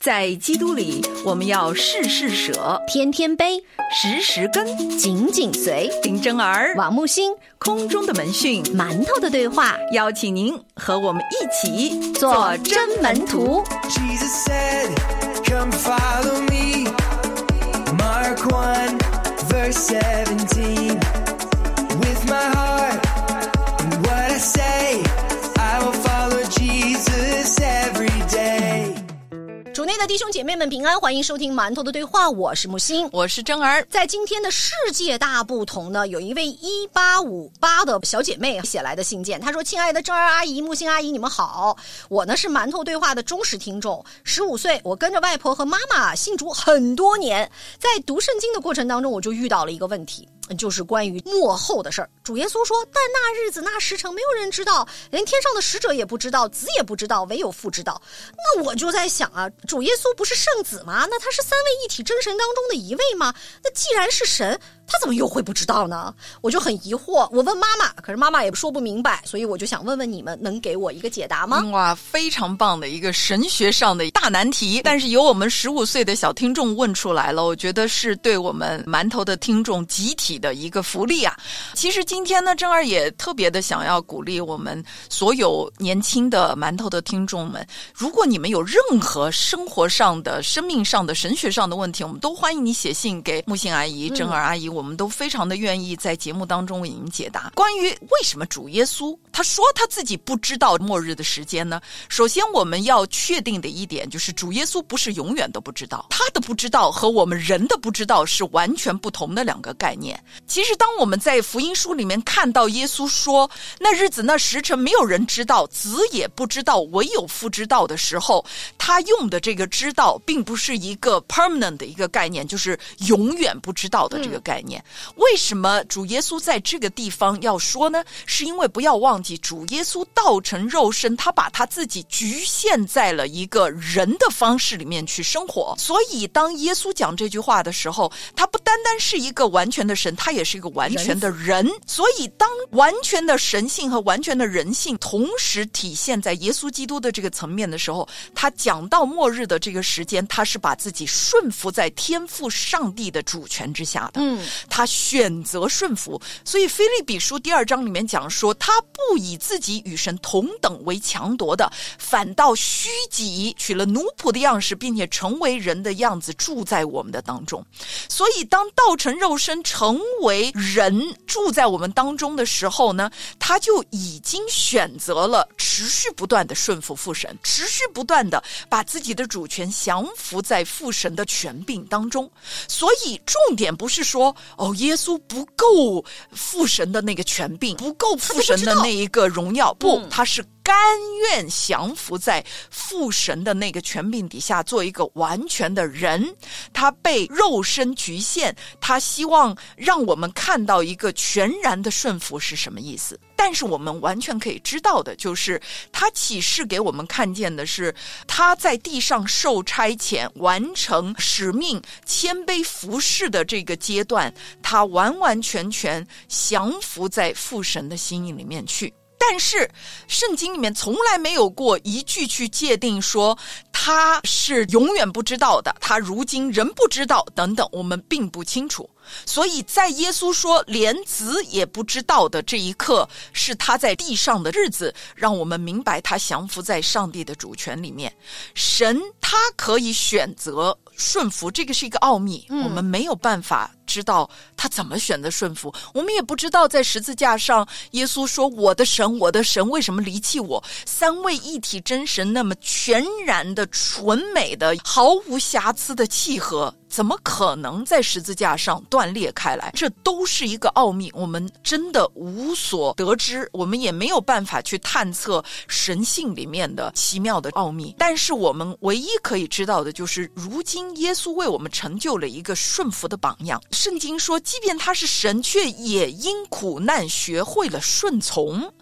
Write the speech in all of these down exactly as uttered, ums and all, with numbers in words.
在基督里，我们要事事舍， 天天悲， 时时跟， 紧紧随。 林真儿、 王木星， 空中的门讯， 馒头的对话， 邀请您和我们一起做真门徒。 Jesus said, come follow me. Mark one, verse seventeen. With my heart and what I say, I will follow Jesus every day. 主内的弟兄姐妹们平安，欢迎收听馒头的对话，我是木星， 我是真儿。 在今天的世界大不同呢，有一位一八五八的小姐妹写来的信件，她说：亲爱的真儿阿姨、木星阿姨，你们好，我呢是馒头对话的忠实听众，十五岁，我跟着外婆和妈妈信主很多年，在读圣经的过程当中，我就遇到了一个问题，就是关于末后的事儿。主耶稣说，但那日子那时辰没有人知道，连天上的使者也不知道，子也不知道，唯有父知道。那我就在想啊，主耶稣不是圣子吗？那他是三位一体真神当中的一位吗？那既然是神，他怎么又会不知道呢？我就很疑惑，我问妈妈，可是妈妈也说不明白，所以我就想问问你们，能给我一个解答吗？ 哇，非常棒的一个神学上的大难题，但是由我们十五岁的小听众问出来了，我觉得是对我们馒头的听众集体的一个福利啊。其实今天呢，真儿也特别的想要鼓励我们所有年轻的馒头的听众们，如果你们有任何生活上的、生命上的、神学上的问题，我们都欢迎你写信给木星阿姨、真儿阿姨，我们都非常的愿意在节目当中为你们解答。关于为什么主耶稣他说他自己不知道末日的时间呢？首先我们要确定的一点就是主耶稣不是永远都不知道，他的不知道和我们人的不知道是完全不同的两个概念。其实当我们在福音书里面看到耶稣说那日子那时辰没有人知道，子也不知道，唯有父知道的时候，他用的这个知道并不是一个 permanent 的一个概念，就是永远不知道的这个概念。嗯，为什么主耶稣在这个地方要说呢？是因为不要忘记主耶稣道成肉身，他把他自己局限在了一个人的方式里面去生活，所以当耶稣讲这句话的时候，他不单单是一个完全的神，他也是一个完全的人。所以当完全的神性和完全的人性同时体现在耶稣基督的这个层面的时候，他讲到末日的这个时间，他是把自己顺服在天父上帝的主权之下的。嗯，他选择顺服。所以腓立比书第二章里面讲说，他不以自己与神同等为强夺的，反倒虚己，取了奴仆的样式，并且成为人的样子，住在我们的当中。所以当道成肉身成为人住在我们当中的时候呢，他就已经选择了持续不断的顺服父神，持续不断的把自己的主权降服在父神的权柄当中。所以重点不是说哦，耶稣不够父神的那个权柄，不够父神的那一个荣耀，不，他是甘愿降服在父神的那个权柄底下，做一个完全的人。他被肉身局限，他希望让我们看到一个全然的顺服是什么意思。但是我们完全可以知道的就是他启示给我们看见的是他在地上受差遣，完成使命，谦卑服侍的这个阶段，他完完全全降服在父神的心意里面去。但是圣经里面从来没有过一句去界定说他是永远不知道的，他如今仍不知道等等，我们并不清楚。所以在耶稣说连子也不知道的这一刻，是他在地上的日子，让我们明白他降服在上帝的主权里面。神他可以选择顺服，这个是一个奥秘，嗯，我们没有办法知道他怎么选择顺服，我们也不知道在十字架上耶稣说我的神我的神为什么离弃我，三位一体真神那么全然的纯美的毫无瑕疵的契合，怎么可能在十字架上断裂开来？这都是一个奥秘，我们真的无所得知，我们也没有办法去探测神性里面的奇妙的奥秘。但是我们唯一可以知道的就是如今耶稣为我们成就了一个顺服的榜样。圣经说即便他是神，却也因苦难学会了顺从。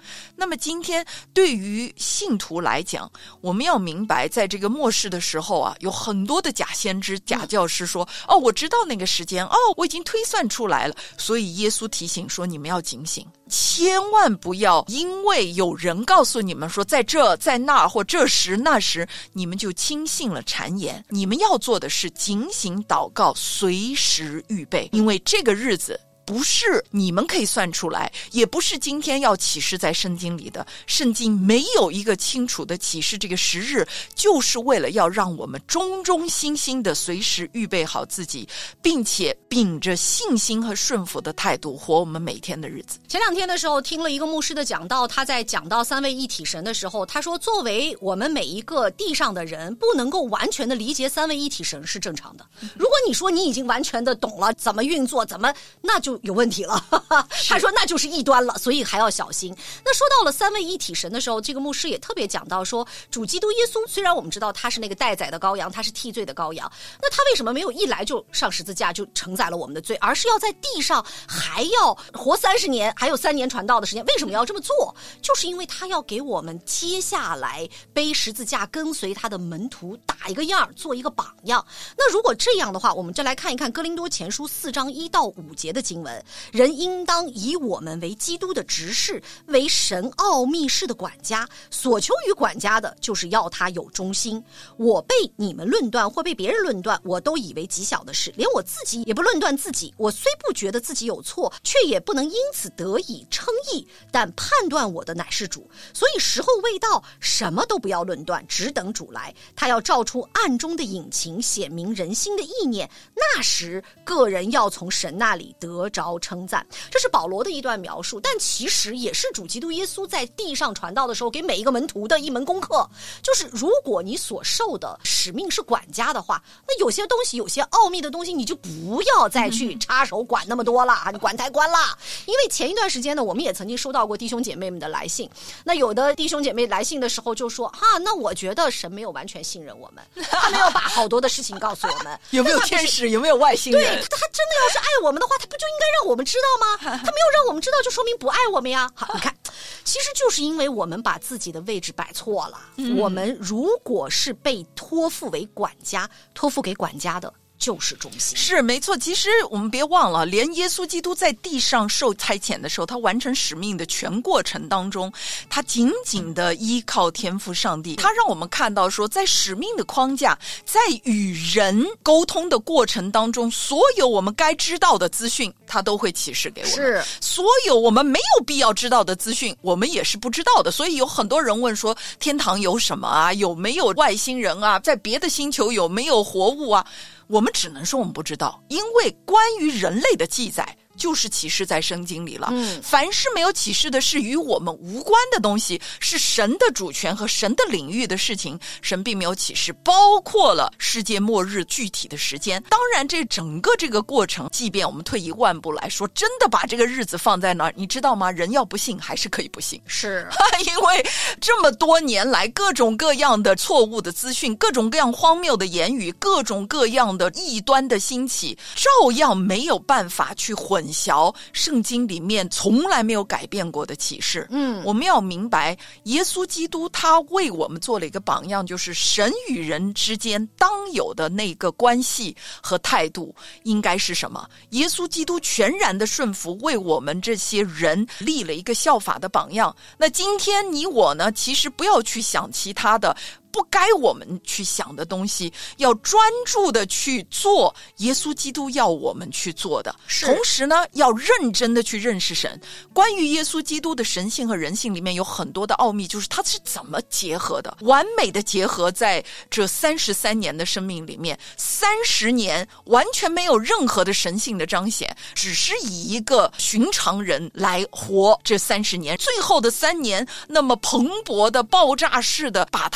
那么今天对于信徒来讲，我们要明白在这个末世的时候啊，有很多的假先知假教师说、嗯、哦，我知道那个时间，哦，我已经推算出来了。所以耶稣提醒说，你们要警醒，千万不要因为有人告诉你们说在这在那或这时那时，你们就轻信了谗言。你们要做的是警醒祷告，随时预备，因为这个日子不是你们可以算出来，也不是今天要启示在圣经里的，圣经没有一个清楚的启示。这个时日就是为了要让我们忠忠心心的随时预备好自己，并且秉着信心和顺服的态度活我们每天的日子。 前两天的时候听了一个牧师的讲道，他在讲到三位一体神的时候，他说作为我们每一个地上的人不能够完全的理解三位一体神是正常的。如果你说你已经完全的懂了怎么运作，怎么那就有问题了他说那就是异端了，所以还要小心。那说到了三位一体神的时候，这个牧师也特别讲到说，主基督耶稣虽然我们知道他是那个代宰的羔羊，他是替罪的羔羊，那他为什么没有一来就上十字架就承载了我们的罪，而是要在地上还要活三十年，还有三年传道的时间？为什么要这么做？就是因为他要给我们接下来背十字架跟随他的门徒打一个样，做一个榜样。那如果这样的话，我们再来看一看哥林多前书四章一到五节的经文，人应当以我们为基督的执事，为神奥秘事的管家，所求于管家的就是要他有忠心。我被你们论断或被别人论断，我都以为极小的事，连我自己也不论断自己。我虽不觉得自己有错，却也不能因此得以称义，但判断我的乃是主。所以时候未到，什么都不要论断，只等主来，他要照出暗中的隐情，显明人心的意念，那时个人要从神那里得着称赞。这是保罗的一段描述，但其实也是主基督耶稣在地上传道的时候给每一个门徒的一门功课，就是如果你所受的使命是管家的话，那有些东西有些奥秘的东西你就不要再去插手管那么多了、嗯、你管太宽了。因为前一段时间呢，我们也曾经收到过弟兄姐妹们的来信，那有的弟兄姐妹来信的时候就说哈，那我觉得神没有完全信任我们，他没有把好多的事情告诉我们有没有天使，有没有外星人？ 对，他真的要是爱我们的话，他不就应该让我们知道吗？他没有让我们知道，就说明不爱我们呀。好，你看，其实就是因为我们把自己的位置摆错了、嗯、我们如果是被托付为管家，托付给管家的就是忠心。 是没错，其实我们别忘了，连耶稣基督在地上受差遣的时候，他完成使命的全过程当中，他紧紧的依靠天父上帝，他让我们看到说，在使命的框架，在与人沟通的过程当中，所有我们该知道的资讯他都会启示给我们， 是所有我们没有必要知道的资讯我们也是不知道的。所以有很多人问说，天堂有什么啊，有没有外星人啊，在别的星球有没有活物啊，我们只能说我们不知道，因为关于人类的记载就是启示在圣经里了、嗯、凡是没有启示的是与我们无关的东西，是神的主权和神的领域的事情，神并没有启示，包括了世界末日具体的时间。当然这整个这个过程，即便我们退一万步来说，真的把这个日子放在那儿，你知道吗？人要不信还是可以不信， 是因为这么多年来各种各样的错误的资讯，各种各样荒谬的言语，各种各样的异端的兴起，照样没有办法去混淆圣经里面从来没有改变过的启示。嗯，我们要明白耶稣基督他为我们做了一个榜样，就是神与人之间当有的那个关系和态度应该是什么。耶稣基督全然的顺服，为我们这些人立了一个效法的榜样。那今天你我呢，其实不要去想其他的不该我们去想的东西，要专注的去做耶稣基督要我们去做的，同时呢要认真的去认识神。关于耶稣基督的神性和人性里面有很多的奥秘，就是他是怎么结合的，完美的结合在这三十三年的生命里面。三十年完全没有任何的神性的彰显，只是以一个寻常人来活这三十年，最后的三年那么蓬勃的爆炸式的把他的神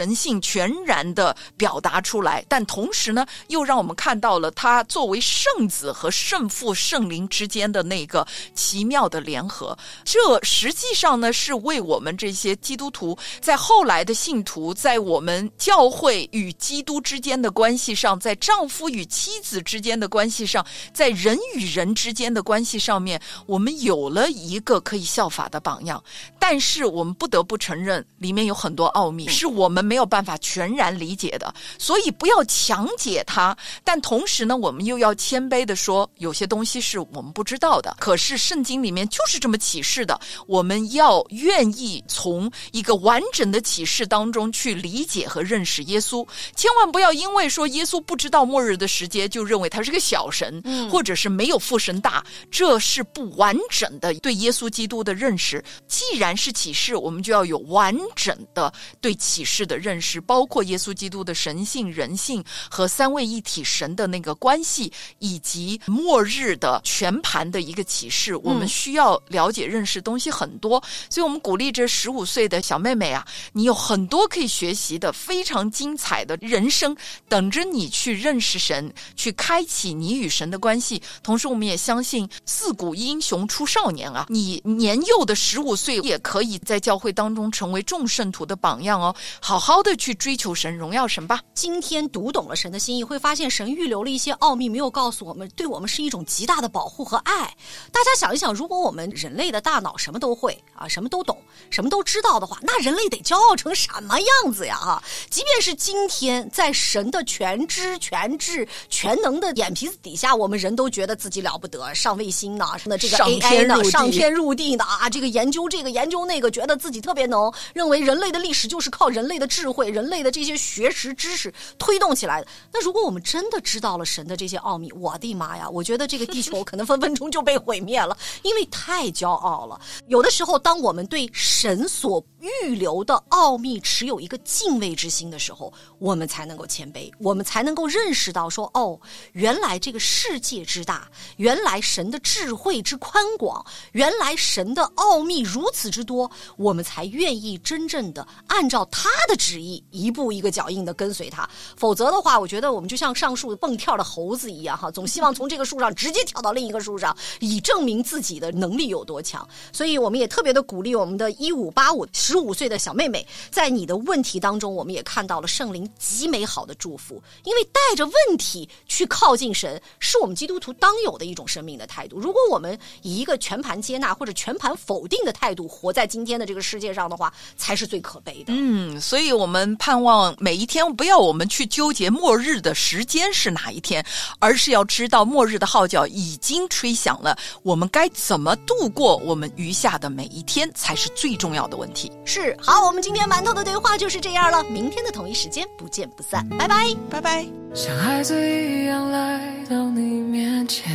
神性全然的表达出来，但同时呢，又让我们看到了他作为圣子和圣父圣灵之间的那个奇妙的联合。这实际上呢，是为我们这些基督徒在后来的信徒，在我们教会与基督之间的关系上，在丈夫与妻子之间的关系上，在人与人之间的关系上面，我们有了一个可以效法的榜样。但是我们不得不承认，里面有很多奥秘是我们没有办法全然理解的，所以不要强解它。但同时呢，我们又要谦卑的说，有些东西是我们不知道的，可是圣经里面就是这么启示的，我们要愿意从一个完整的启示当中去理解和认识耶稣。千万不要因为说耶稣不知道末日的时间，就认为他是个小神、嗯、或者是没有父神大，这是不完整的对耶稣基督的认识。既然是启示，我们就要有完整的对启示的认识，包括耶稣基督的神性、人性和三位一体神的那个关系，以及末日的全盘的一个启示。我们需要了解认识东西很多，所以我们鼓励这十五岁的小妹妹啊，你有很多可以学习的，非常精彩的人生等着你去认识神，去开启你与神的关系。同时我们也相信自古英雄出少年啊，你年幼的十五岁也可以在教会当中成为众圣徒的榜样哦，好好的去追求神，荣耀神吧。 今天读懂了神的心意，会发现神预留了一些奥秘没有告诉我们，对我们是一种极大的保护和爱。大家想一想，如果我们人类的大脑什么都会啊，什么都懂，什么都知道的话，那人类得骄傲成什么样子呀啊！即便是今天在神的全知全智全能的眼皮子底下，我们人都觉得自己了不得，上卫星呢，那这个 A I 呢，上天入地的啊，这个研究这个研究那个，觉得自己特别能，认为人类的历史就是靠人类的智慧、人类的这些学识知识推动起来的。那如果我们真的知道了神的这些奥秘，我的妈呀，我觉得这个地球可能分分钟就被毁灭了，因为太骄傲了。有的时候当我们对神所预留的奥秘持有一个敬畏之心的时候，我们才能够谦卑，我们才能够认识到说，哦，原来这个世界之大，原来神的智慧之宽广，原来神的奥秘如此之多，我们才愿意真正的按照他的旨意一步一个脚印的跟随他。否则的话，我觉得我们就像上树蹦跳的猴子一样哈，总希望从这个树上直接跳到另一个树上，以证明自己的能力有多强。所以我们也特别的鼓励我们的一五八五十五岁的小妹妹，在你的问题当中，我们也看到了圣灵极美好的祝福。因为带着问题去靠近神，是我们基督徒当有的一种生命的态度。如果我们以一个全盘接纳或者全盘否定的态度活在今天的这个世界上的话，才是最可悲的。 嗯，所以我们盼望每一天不要我们去纠结末日的时间是哪一天，而是要知道末日的号角已经吹响了，我们该怎么度过我们余下的每一天才是最重要的问题。 是，好，我们今天馒头的对话就是这样了，明天的同一时间不见不散，拜拜， 拜拜。 像孩子一样来到你面前，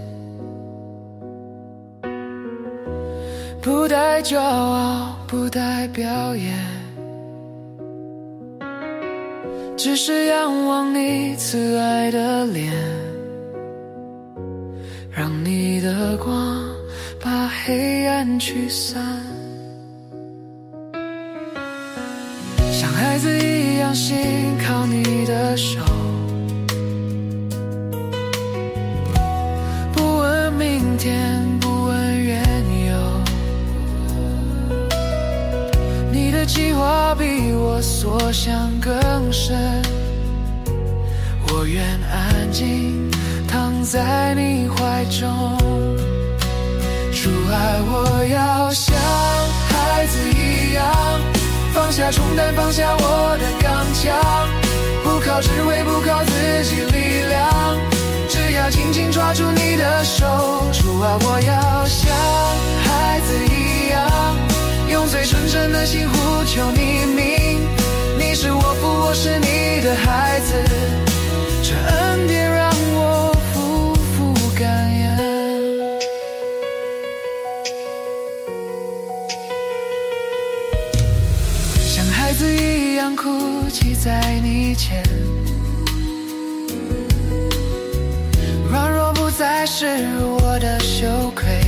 不带骄傲，不带表演，只是仰望你慈爱的脸，让你的光把黑暗驱散。像孩子一样信靠你的手，不问明天，不问缘由，你的计划比我所想更深，我愿安静躺在你怀中。主爱我要像孩子一样，放下重担，放下我的刚强，不靠智慧，不靠自己力量，只要紧紧抓住你的手。主啊，我要像孩子一样，用最纯真的心呼求你名，你是我父，我是你的孩子，这恩典让我夫妇感恩。像孩子一样哭泣在你前，软弱不再是我的羞愧，